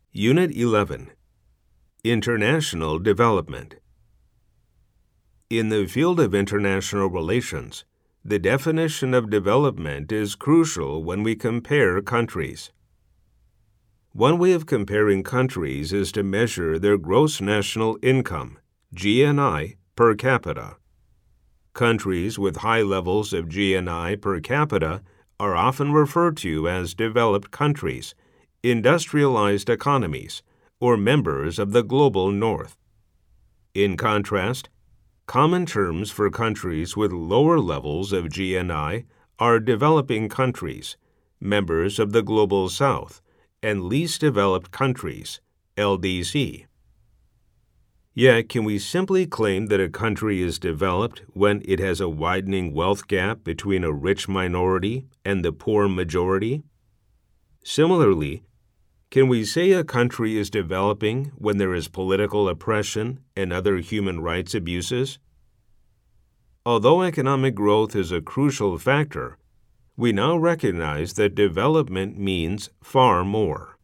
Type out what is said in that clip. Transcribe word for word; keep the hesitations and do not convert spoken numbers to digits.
Unit eleven. International Development. In the field of international relations, the definition of development is crucial when we compare countries. One way of comparing countries is to measure their gross national income, G N I, per capita. Countries with high levels of G N I per capita are often referred to as developed countries, industrialized economies, or members of the global north. In contrast, common terms for countries with lower levels of G N I are developing countries, members of the global south, and least developed countries, L D C. Yet, can we simply claim that a country is developed when it has a widening wealth gap between a rich minority and the poor majority? Similarly, can we say a country is developing when there is political oppression and other human rights abuses? Although economic growth is a crucial factor, we now recognize that development means far more.